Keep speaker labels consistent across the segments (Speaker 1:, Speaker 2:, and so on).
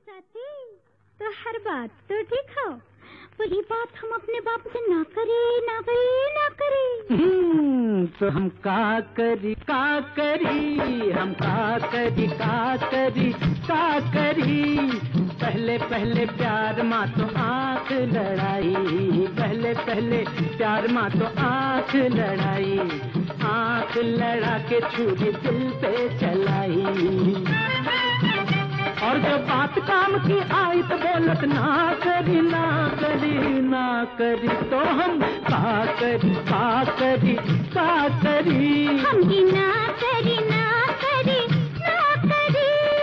Speaker 1: साथी, तो हर बात तो ठीक हो, वही बात हम अपने बाप से ना करे, ना करे, ना करे।
Speaker 2: तो हम का करी, हम का करी, पहले पहले प्यार माँ तो आँख लड़ाई, पहले पहले प्यार माँ तो आँख लड़ाई, आँख लड़ा के छुरी दिल पे चलाई, और जब बात काम की आई तो बोलत ना करी, ना करी, ना करी, तो हम का करी,
Speaker 1: हम ही ना करी, ना करी, ना करी।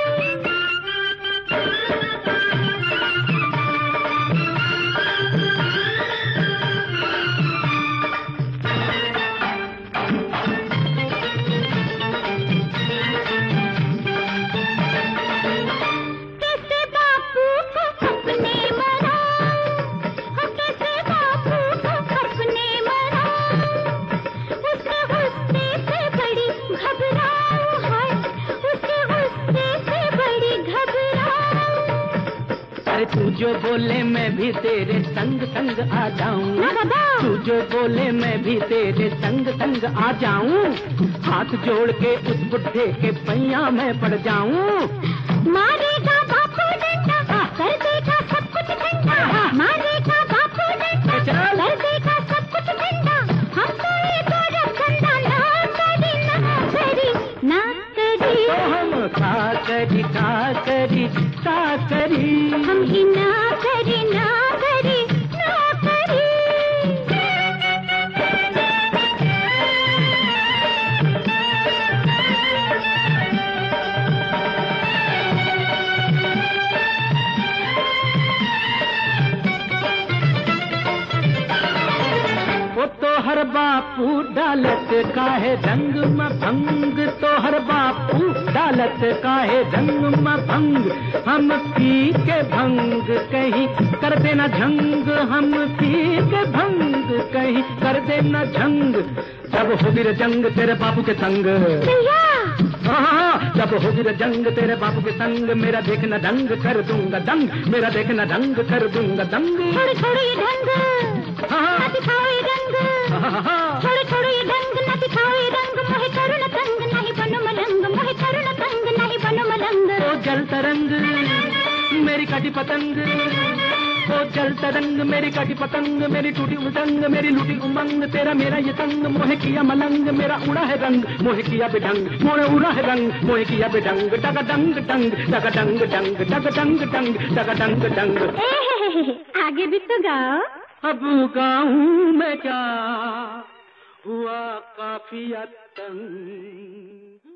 Speaker 2: तू जो बोले मैं भी तेरे संग संग आ जाऊं, तू जो बोले मैं भी तेरे संग संग आ जाऊं, हाथ जोड़ के उस बुढ़े के पैया में पड़ जाऊं।
Speaker 1: मारेगा बापू डंडा, कर देगा सब कुछ ठंडा, मारेगा बापू डंडा, कर देगा सब कुछ ठंडा, हम तो ये गोरख धंधा ना करी, ना करी, ना करी,
Speaker 2: तो हम का करी,
Speaker 1: हम ही ना करी, ना करी, ना करी।
Speaker 2: वो तो हर बापू डालत काहे रंग में भंग, तो हर बापू डालत काहे रंग में भंग, हम पी के भंग कहीं कर देना झंग, हम पी के भंग कहीं कर देना झंग, जब होगी रे जंग तेरे बापू के संग, हाँ, जब होगी रे जंग तेरे बापू के संग, मेरा देखना ढंग कर दूंगा दंग, मेरा देखना ढंग कर दूंगा दंग।
Speaker 1: छोड़ छोड़ ये ढंग, ना दिखाओ ये रंग, छोड़ छोड़ ये ढंग, ना दिखाओ ये रंग, मोहे करो न तंग, नहीं बनो मलंग, मोहे करो न तंग, नहीं बनो मलंग।
Speaker 2: ओ जल तरंग मेरी काटी पतंग, ओ जल तरंग मेरी काटी पतंग, मेरी टूटी उमंग, मेरी लूटी उमंग, तेरा मेरा ये तंग, मोहे किया मलंग, मेरा उड़ा है रंग, मोहे किया बेढंग, मोहे उड़ा है रंग, मोहे किया बेढंग, डग डंग डंग, डग डंग डंग, डग डंग डंग, डग डंग डंग।
Speaker 1: आगे भी तो गाओ।
Speaker 2: अब गाऊं मैं क्या, हुआ काफी तंग।